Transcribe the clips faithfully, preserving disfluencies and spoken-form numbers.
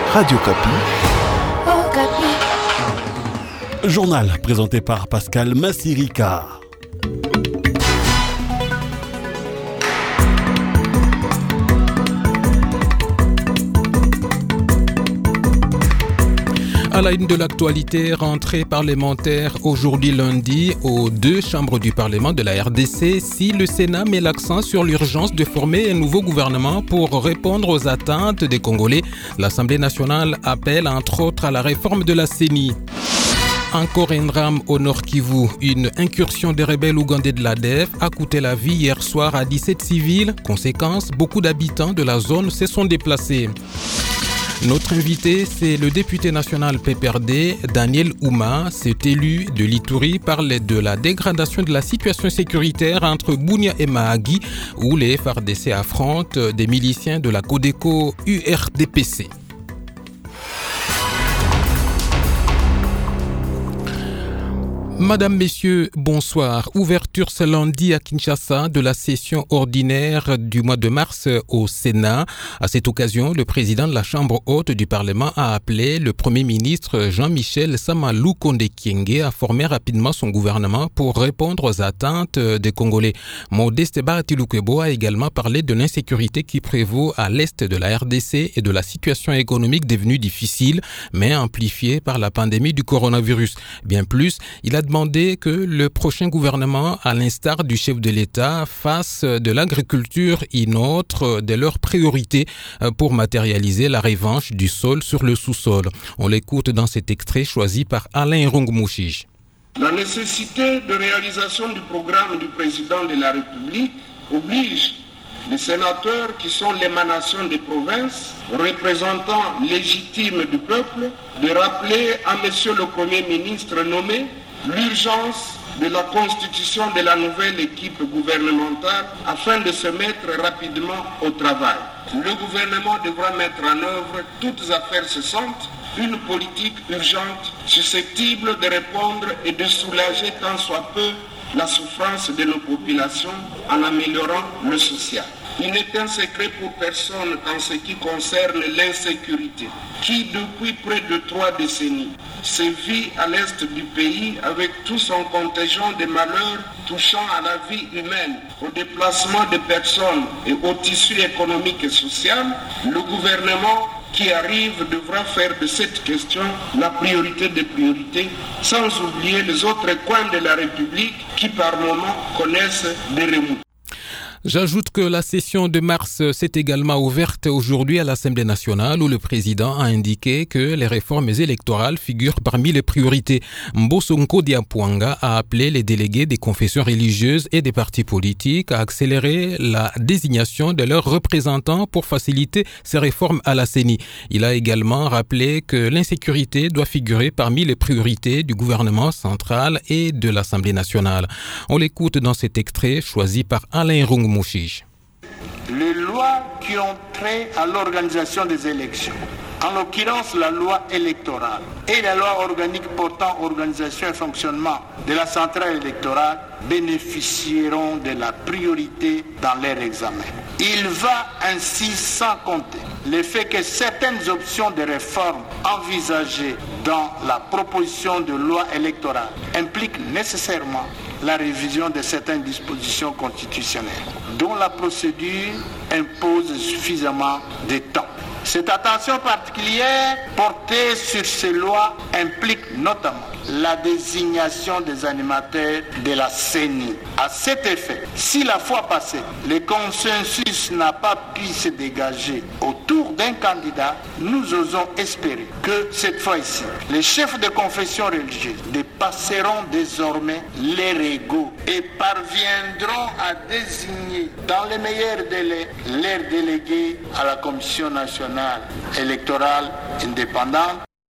Radio Kapi. Oh, Kapi. Journal présenté par Pascal Massirika. À la une de l'actualité, rentrée parlementaire aujourd'hui lundi aux deux chambres du Parlement de la R D C. Si le Sénat met l'accent sur l'urgence de former un nouveau gouvernement pour répondre aux attentes des Congolais, l'Assemblée nationale appelle entre autres à la réforme de la C E N I. Encore un drame au Nord Kivu. Une incursion des rebelles ougandais de l'A D F a coûté la vie hier soir à dix-sept civils. Conséquence, beaucoup d'habitants de la zone se sont déplacés. Notre invité, c'est le député national P P R D, Daniel Ouma. Cet élu de l'Ituri parle de la dégradation de la situation sécuritaire entre Bunia et Mahagi, où les F A R D C affrontent des miliciens de la Codeco U R D P C. Madame, Messieurs, bonsoir. Ouverture ce lundi à Kinshasa de la session ordinaire du mois de mars au Sénat. À cette occasion, le président de la Chambre haute du Parlement a appelé le Premier ministre Jean-Michel Samalou Konde-Kyenge à former rapidement son gouvernement pour répondre aux attentes des Congolais. Modeste Baratilukebo a également parlé de l'insécurité qui prévaut à l'est de la R D C et de la situation économique devenue difficile, mais amplifiée par la pandémie du coronavirus. Bien plus, il a demandé que le prochain gouvernement, à l'instar du chef de l'État, fasse de l'agriculture une autre de leurs priorités pour matérialiser la revanche du sol sur le sous-sol. On l'écoute dans cet extrait choisi par Alain Rungmouchige. La nécessité de réalisation du programme du président de la République oblige les sénateurs qui sont l'émanation des provinces, représentants légitimes du peuple, de rappeler à monsieur le Premier ministre nommé l'urgence de la constitution de la nouvelle équipe gouvernementale afin de se mettre rapidement au travail. Le gouvernement devra mettre en œuvre toutes affaires cessantes, une politique urgente susceptible de répondre et de soulager tant soit peu la souffrance de nos populations en améliorant le social. Il n'est un secret pour personne en ce qui concerne l'insécurité, qui depuis près de trois décennies sévit à l'est du pays avec tout son contingent de malheurs touchant à la vie humaine, au déplacement de personnes et au tissu économique et social. Le gouvernement qui arrive devra faire de cette question la priorité des priorités, sans oublier les autres coins de la République qui par moments connaissent des remous. J'ajoute que la session de mars s'est également ouverte aujourd'hui à l'Assemblée nationale où le président a indiqué que les réformes électorales figurent parmi les priorités. Mbosonko Diapwanga a appelé les délégués des confessions religieuses et des partis politiques à accélérer la désignation de leurs représentants pour faciliter ces réformes à la C E N I. Il a également rappelé que l'insécurité doit figurer parmi les priorités du gouvernement central et de l'Assemblée nationale. On l'écoute dans cet extrait choisi par Alain Rung. Les lois qui ont trait à l'organisation des élections, en l'occurrence la loi électorale et la loi organique portant organisation et fonctionnement de la centrale électorale, bénéficieront de la priorité dans leur examen. Il va ainsi sans compter le fait que certaines options de réforme envisagées dans la proposition de loi électorale impliquent nécessairement la révision de certaines dispositions constitutionnelles, dont la procédure impose suffisamment de temps. Cette attention particulière portée sur ces lois implique notamment la désignation des animateurs de la C E N I. À cet effet, si la fois passée, le consensus n'a pas pu se dégager autour d'un candidat, nous osons espérer que cette fois-ci, les chefs de confession religieuse dépasseront désormais les égaux et parviendront à désigner dans les meilleurs délais leurs délégués à la Commission nationale électorale indépendante.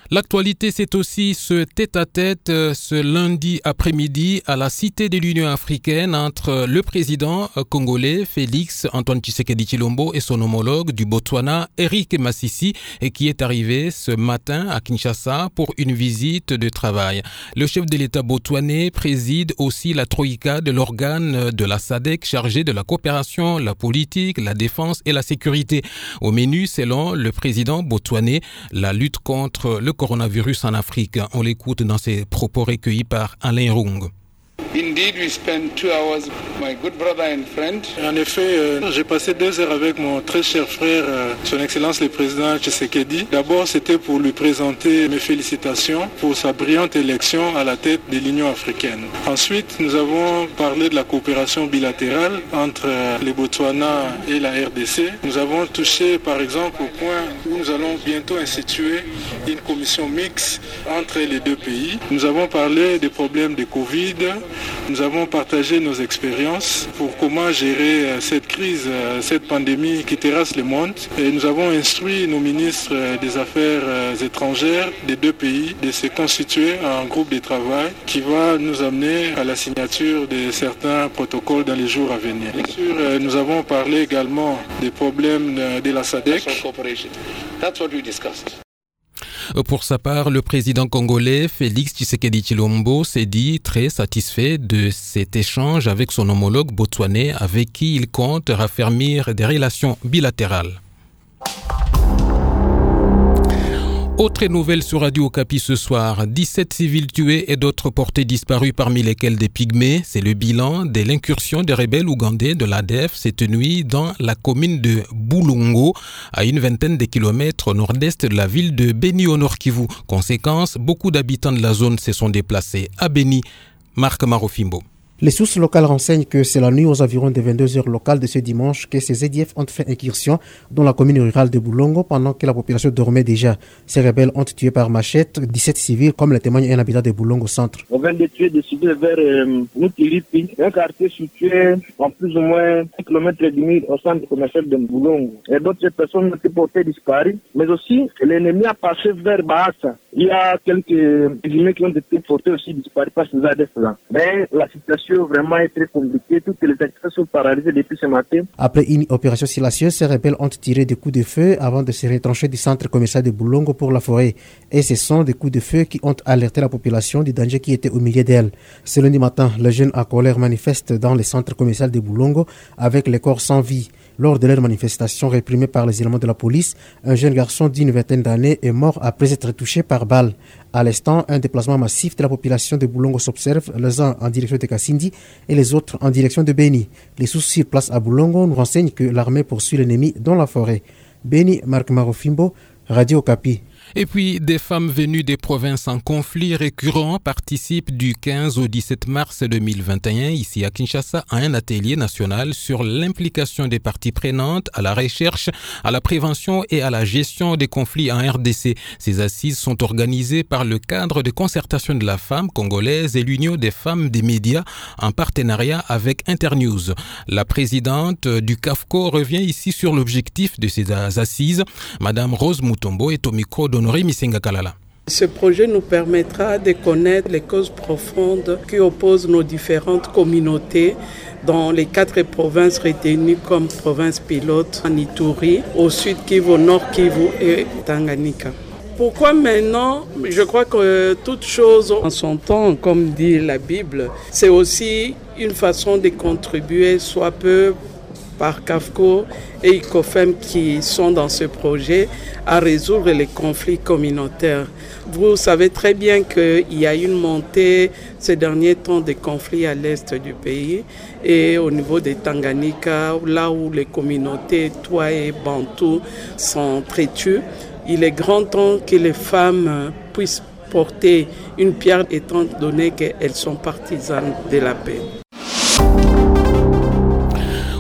L'actualité, c'est aussi ce tête-à-tête ce lundi après-midi à la Cité de l'Union africaine entre le président congolais Félix Antoine Tshisekedi Tshilombo et son homologue du Botswana, Eric Masisi, et qui est arrivé ce matin à Kinshasa pour une visite de travail. Le chef de l'État botswanais préside aussi la troïka de l'organe de la S A D C chargé de la coopération, la politique, la défense et la sécurité. Au menu, selon le président botswanais, la lutte contre le coronavirus en Afrique. On l'écoute dans ses propos recueillis par Alain Rung. Indeed, we spent two hours, my good brother and friend. En effet, euh, j'ai passé deux heures avec mon très cher frère, euh, son Excellence le Président Tshisekedi. D'abord, c'était pour lui présenter mes félicitations pour sa brillante élection à la tête de l'Union africaine. Ensuite, nous avons parlé de la coopération bilatérale entre euh, le Botswana et la R D C. Nous avons touché, par exemple, au point où nous allons bientôt instituer une commission mixte entre les deux pays. Nous avons parlé des problèmes de Covid. Nous avons partagé nos expériences pour comment gérer cette crise, cette pandémie qui terrasse le monde. Et nous avons instruit nos ministres des Affaires étrangères des deux pays de se constituer en groupe de travail qui va nous amener à la signature de certains protocoles dans les jours à venir. Bien sûr, nous avons parlé également des problèmes de la S A D C. Pour sa part, le président congolais Félix Tshisekedi Tshilombo s'est dit très satisfait de cet échange avec son homologue botswanais avec qui il compte raffermir des relations bilatérales. Autre nouvelle sur Radio Okapi ce soir, dix-sept civils tués et d'autres portés disparus parmi lesquels des pygmées. C'est le bilan de l'incursion des rebelles ougandais de l'A D F cette nuit dans la commune de Bulongo, à une vingtaine de kilomètres au nord-est de la ville de Beni au Nord Kivu. Conséquence, beaucoup d'habitants de la zone se sont déplacés à Beni. Marc Marofimbo. Les sources locales renseignent que c'est la nuit aux environs de vingt-deux heures locales de ce dimanche que ces Z D F ont fait incursion dans la commune rurale de Bulongo pendant que la population dormait déjà. Ces rebelles ont tué par machette dix-sept civils, comme le témoigne un habitant de Bulongo centre. On vient de tuer des civils vers euh, Moutilipi, un quartier situé en plus ou moins un kilomètre et demi au centre commercial de Bulongo. Et d'autres personnes ont été portées disparues, mais aussi l'ennemi a passé vers Bahasa. Il y a quelques pygmées qui ont été portés aussi disparus par ces Z D F-là. Mais la situation vraiment est très compliquée. Toutes les activités sont paralysées depuis ce matin. Après une opération silencieuse, ces rebelles ont tiré des coups de feu avant de se retrancher du centre commercial de Bulongo pour la forêt. Et ce sont des coups de feu qui ont alerté la population du danger qui était au milieu d'elle. Ce lundi matin, les jeunes à colère manifestent dans le centre commercial de Bulongo avec les corps sans vie. Lors de leur manifestation réprimée par les éléments de la police, un jeune garçon d'une vingtaine d'années est mort après être touché par balle. À l'instant, un déplacement massif de la population de Bulongo s'observe, les uns en direction de Kassindi et les autres en direction de Beni. Les sources sur place à Bulongo nous renseignent que l'armée poursuit l'ennemi dans la forêt. Beni, Marc Marofimbo, Radio Okapi. Et puis, des femmes venues des provinces en conflit récurrent participent du quinze au dix-sept mars deux mille vingt et un ici à Kinshasa à un atelier national sur l'implication des parties prenantes à la recherche, à la prévention et à la gestion des conflits en R D C. Ces assises sont organisées par le cadre de concertation de la femme congolaise et l'Union des femmes des médias en partenariat avec Internews. La présidente du CAFCO revient ici sur l'objectif de ces assises. Madame Rose Mutombo est au micro d'Honoré Misenga Kalala. Ce projet nous permettra de connaître les causes profondes qui opposent nos différentes communautés dans les quatre provinces retenues comme provinces pilotes, en Ituri, au sud Kivu, au nord Kivu et Tanganyika. Pourquoi maintenant? Je crois que toute chose en son temps, comme dit la Bible, c'est aussi une façon de contribuer soit peu par CAFCO et ICOFEM qui sont dans ce projet à résoudre les conflits communautaires. Vous savez très bien qu'il y a une montée ces derniers temps des conflits à l'est du pays et au niveau des Tanganyika, là où les communautés Twa et Bantou sont très tues. Il est grand temps que les femmes puissent porter une pierre étant donné qu'elles sont partisanes de la paix.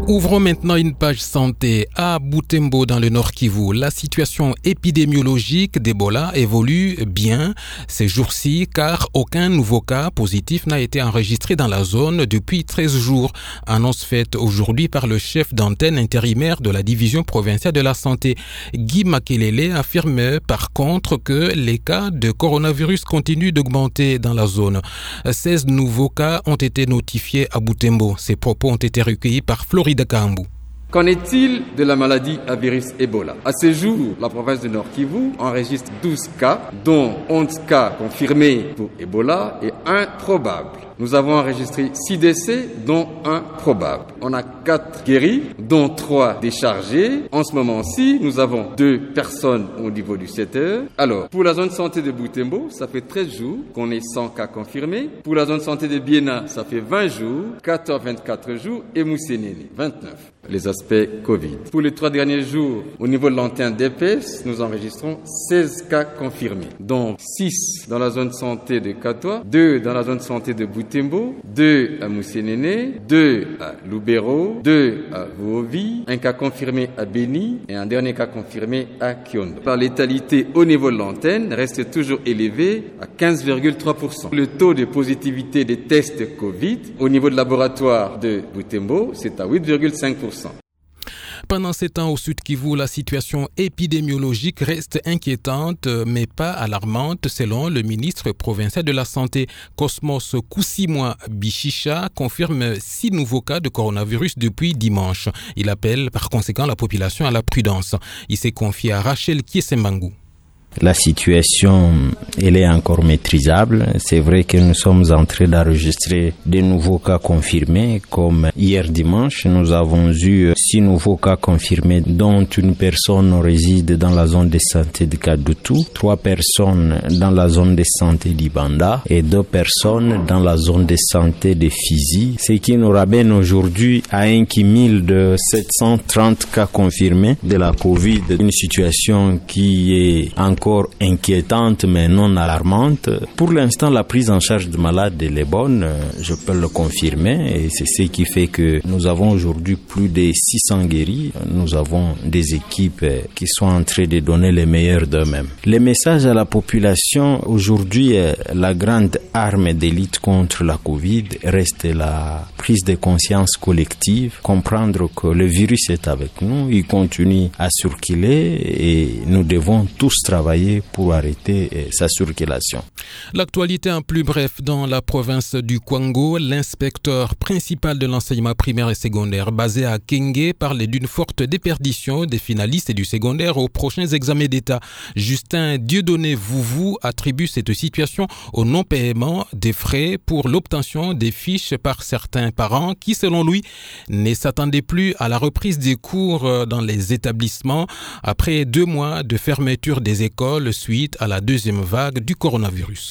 Ouvrons maintenant une page santé à Butembo dans le Nord Kivu. La situation épidémiologique d'Ebola évolue bien ces jours-ci car aucun nouveau cas positif n'a été enregistré dans la zone depuis treize jours. Annonce faite aujourd'hui par le chef d'antenne intérimaire de la division provinciale de la santé. Guy Makelele affirme par contre que les cas de coronavirus continuent d'augmenter dans la zone. seize nouveaux cas ont été notifiés à Butembo. Ces propos ont été recueillis par Florida Kambu. Qu'en est-il de la maladie à virus Ebola? À ce jour, la province du Nord Kivu enregistre douze cas, dont onze cas confirmés pour Ebola et un probable. Nous avons enregistré six décès, dont un probable. On a quatre guéris, dont trois déchargés. En ce moment-ci, nous avons deux personnes au niveau du secteur. Alors, pour la zone santé de Butembo, ça fait treize jours qu'on est cent cas confirmés. Pour la zone santé de Biena, ça fait vingt jours, quatorze, vingt-quatre jours et Moussénéné, vingt-neuf. Les aspects Covid. Pour les trois derniers jours, au niveau de l'antenne d'E P S, nous enregistrons seize cas confirmés, dont six dans la zone santé de Katoa, deux dans la zone santé de Butembo, deux à Moussénéné, deux à Lubero, deux à Vuovi, un cas confirmé à Beni et un dernier cas confirmé à Kiondo. La létalité au niveau de l'antenne reste toujours élevée à quinze virgule trois pour cent. Le taux de positivité des tests Covid au niveau de laboratoire de Butembo, c'est à huit virgule cinq pour cent. Pendant ces temps au Sud Kivu, la situation épidémiologique reste inquiétante mais pas alarmante selon le ministre provincial de la Santé. Cosmos Koussimwa Bichicha confirme six nouveaux cas de coronavirus depuis dimanche. Il appelle par conséquent la population à la prudence. Il s'est confié à Rachel Kiesembangu. La situation, elle est encore maîtrisable. C'est vrai que nous sommes en train d'enregistrer de nouveaux cas confirmés, comme hier dimanche, nous avons eu six nouveaux cas confirmés, dont une personne réside dans la zone de santé de Kadutu, trois personnes dans la zone de santé d'Ibanda et deux personnes dans la zone de santé de Fizi, ce qui nous ramène aujourd'hui à un cumul de sept cent trente cas confirmés de la Covid, une situation qui est encore inquiétante mais non alarmante. Pour l'instant, la prise en charge de malades est bonne, je peux le confirmer, et c'est ce qui fait que nous avons aujourd'hui plus de six cents guéris. Nous avons des équipes qui sont en train de donner le meilleur d'eux-mêmes. Le message à la population aujourd'hui, la grande arme de lutte contre la Covid reste la prise de conscience collective, comprendre que le virus est avec nous, il continue à circuler et nous devons tous travailler pour arrêter sa circulation. L'actualité en plus bref dans la province du Kwango, l'inspecteur principal de l'enseignement primaire et secondaire basé à Kenge parle d'une forte déperdition des finalistes et du secondaire aux prochains examens d'État. Justin Dieudonné Vouvou attribue cette situation au non-paiement des frais pour l'obtention des fiches par certains parents qui, selon lui, ne s'attendaient plus à la reprise des cours dans les établissements après deux mois de fermeture des écoles suite à la deuxième vague du coronavirus.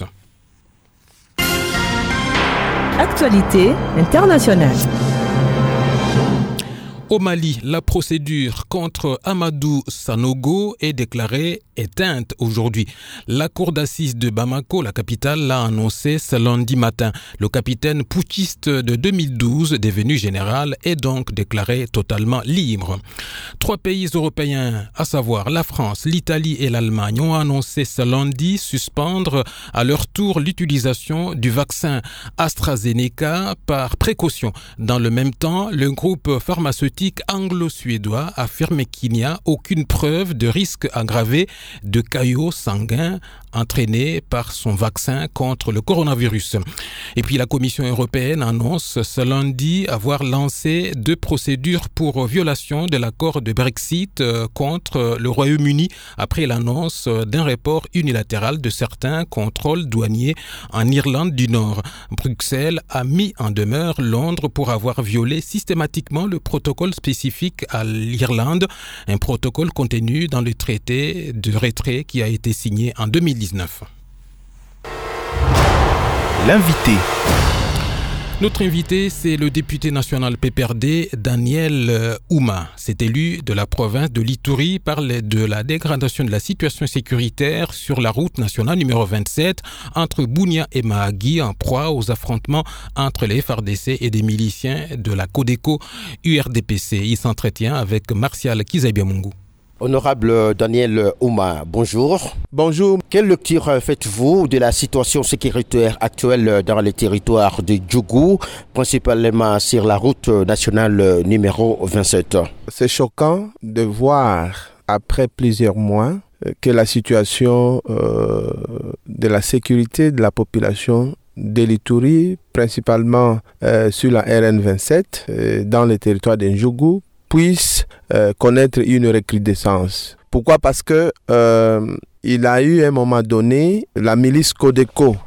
Actualité internationale. Au Mali, la procédure contre Amadou Sanogo est déclarée éteinte aujourd'hui. La cour d'assises de Bamako, la capitale, l'a annoncé ce lundi matin. Le capitaine putschiste de deux mille douze, devenu général, est donc déclaré totalement libre. Trois pays européens, à savoir la France, l'Italie et l'Allemagne, ont annoncé ce lundi suspendre à leur tour l'utilisation du vaccin AstraZeneca par précaution. Dans le même temps, le groupe pharmaceutique anglo-suédois affirme qu'il n'y a aucune preuve de risque aggravé de caillots sanguins entraînés par son vaccin contre le coronavirus. Et puis la Commission européenne annonce ce lundi avoir lancé deux procédures pour violation de l'accord de Brexit contre le Royaume-Uni après l'annonce d'un report unilatéral de certains contrôles douaniers en Irlande du Nord. Bruxelles a mis en demeure Londres pour avoir violé systématiquement le protocole spécifique à l'Irlande, un protocole contenu dans le traité de retrait qui a été signé en deux mille dix-neuf. L'invité. Notre invité, c'est le député national P P R D, Daniel Ouma. Cet élu de la province de l'Ituri parle de la dégradation de la situation sécuritaire sur la route nationale numéro vingt-sept entre Bunia et Mahagi, en proie aux affrontements entre les F R D C et des miliciens de la Codeco U R D P C. Il s'entretient avec Martial Kizabiamungu. Honorable Daniel Ouma, bonjour. Bonjour. Quelle lecture faites-vous de la situation sécuritaire actuelle dans les territoires de Djougou, principalement sur la route nationale numéro vingt-sept? C'est choquant de voir, après plusieurs mois, que la situation euh, de la sécurité de la population de l'Ituri, principalement euh, sur la R N vingt-sept, euh, dans les territoires de Djougou, puisse euh, connaître une recrudescence. Pourquoi? Parce que euh, il a eu à un moment donné, la milice Codeco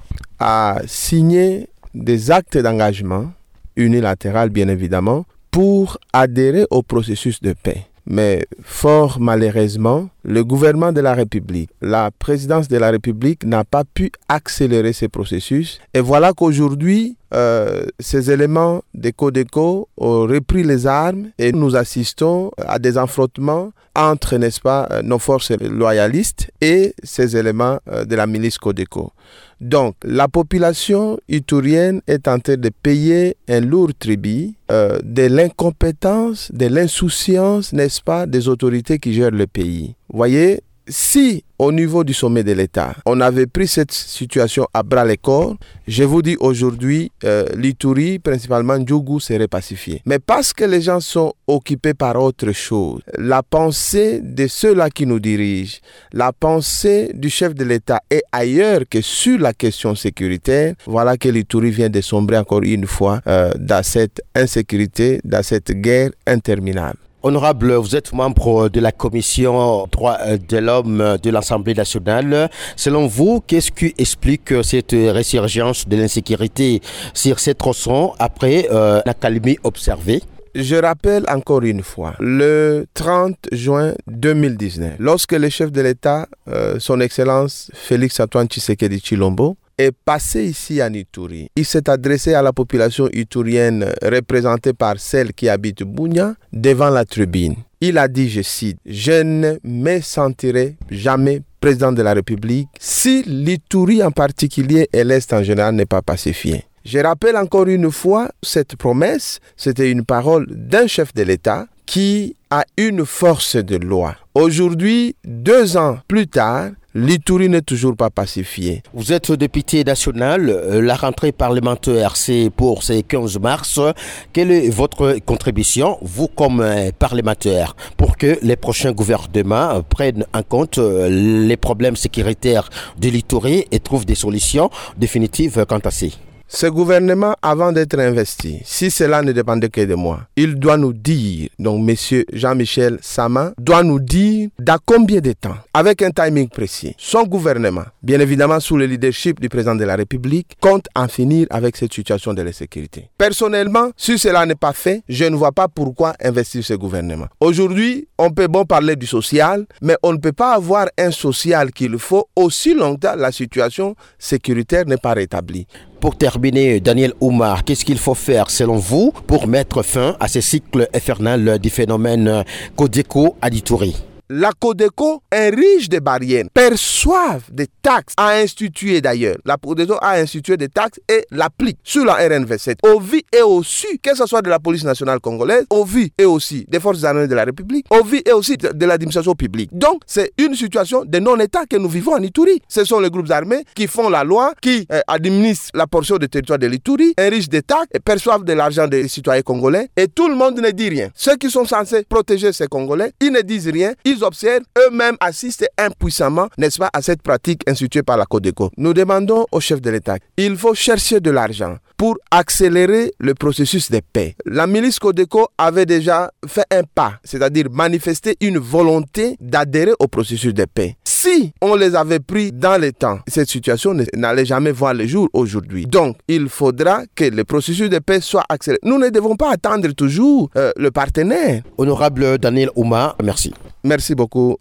a signé des actes d'engagement, unilatéral bien évidemment, pour adhérer au processus de paix. Mais fort malheureusement, le gouvernement de la République, la présidence de la République n'a pas pu accélérer ces processus. Et voilà qu'aujourd'hui, euh, ces éléments de Codeco ont repris les armes et nous assistons à des affrontements entre, n'est-ce pas, nos forces loyalistes et ces éléments de la milice Codeco. Donc, la population iturienne est en train de payer un lourd tribut euh, de l'incompétence, de l'insouciance, n'est-ce pas, des autorités qui gèrent le pays. Vous voyez, si au niveau du sommet de l'État, on avait pris cette situation à bras-le-corps, je vous dis aujourd'hui, euh, l'Ituri, principalement Djougou, serait pacifié. Mais parce que les gens sont occupés par autre chose, la pensée de ceux-là qui nous dirigent, la pensée du chef de l'État est ailleurs que sur la question sécuritaire, voilà que l'Ituri vient de sombrer encore une fois euh, dans cette insécurité, dans cette guerre interminable. Honorable, vous êtes membre de la commission droits de l'homme de l'Assemblée nationale. Selon vous, qu'est-ce qui explique cette résurgence de l'insécurité sur ces tronçons après euh, l'accalmie observée? Je rappelle encore une fois, le trente juin deux mille dix-neuf, lorsque le chef de l'État, euh, son Excellence Félix-Antoine Tshisekedi Tshilombo, est passé ici en Ituri. Il s'est adressé à la population iturienne représentée par celle qui habite Bunia devant la tribune. Il a dit, je cite, « Je ne me sentirai jamais président de la République si l'Ituri en particulier et l'Est en général n'est pas pacifié. » Je rappelle encore une fois, cette promesse, c'était une parole d'un chef de l'État qui a une force de loi. Aujourd'hui, deux ans plus tard, l'Ituri n'est toujours pas pacifié. Vous êtes député national, la rentrée parlementaire c'est pour ce quinze mars. Quelle est votre contribution, vous comme parlementaire, pour que les prochains gouvernements prennent en compte les problèmes sécuritaires de l'Ituri et trouvent des solutions définitives quant à ces? Ce gouvernement, avant d'être investi, si cela ne dépendait que de moi, il doit nous dire, donc M. Jean-Michel Sama, doit nous dire dans combien de temps, avec un timing précis, son gouvernement, bien évidemment sous le leadership du président de la République, compte en finir avec cette situation de l'insécurité. Personnellement, si cela n'est pas fait, je ne vois pas pourquoi investir ce gouvernement. Aujourd'hui, on peut bon parler du social, mais on ne peut pas avoir un social qu'il faut aussi longtemps la situation sécuritaire n'est pas rétablie. Pour terminer, Daniel Ouma, qu'est-ce qu'il faut faire selon vous pour mettre fin à ce cycle infernal du phénomène Codeco à l'Ituri? La Codeco est riche de barrières, perçoivent des taxes, a institué d'ailleurs. La Codeco a institué des taxes et l'applique sur la R N vingt-sept. Au vu et au su, que ce soit de la police nationale congolaise, au vu et aussi des forces armées de la République, au vu et aussi de, de l'administration publique. Donc, c'est une situation de non-État que nous vivons en Ituri. Ce sont les groupes armés qui font la loi, qui euh, administrent la portion du territoire de l'Ituri, enrichissent des taxes et perçoivent de l'argent des citoyens congolais. Et tout le monde ne dit rien. Ceux qui sont censés protéger ces Congolais, ils ne disent rien. Ils observent, eux-mêmes assistent impuissamment, n'est-ce pas, à cette pratique instituée par la Codeco. Nous demandons au chef de l'État, il faut chercher de l'argent pour accélérer le processus de paix. La milice Codeco avait déjà fait un pas, c'est-à-dire manifester une volonté d'adhérer au processus de paix. Si on les avait pris dans le temps, cette situation n'allait jamais voir le jour aujourd'hui. Donc, il faudra que le processus de paix soit accéléré. Nous ne devons pas attendre toujours euh, le partenaire. Honorable Daniel Ouma, merci. Merci beaucoup.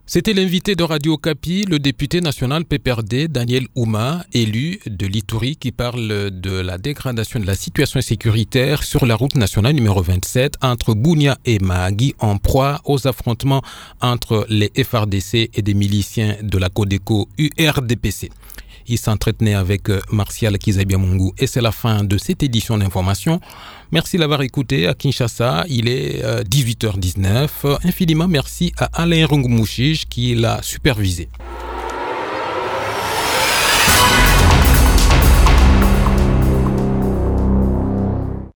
C'était l'invité de Radio Okapi, le député national P P R D, Daniel Ouma, élu de l'Ituri, qui parle de la dégradation de la situation sécuritaire sur la route nationale numéro vingt-sept entre Bunia et Mahagi, en proie aux affrontements entre les F R D C et des miliciens de la Codeco U R D P C. Il s'entretenait avec Martial Kizabiamungu et c'est la fin de cette édition d'information. Merci d'avoir écouté à Kinshasa. Il est dix-huit heures dix-neuf. Infiniment merci à Alain Rungumouchige qui l'a supervisé.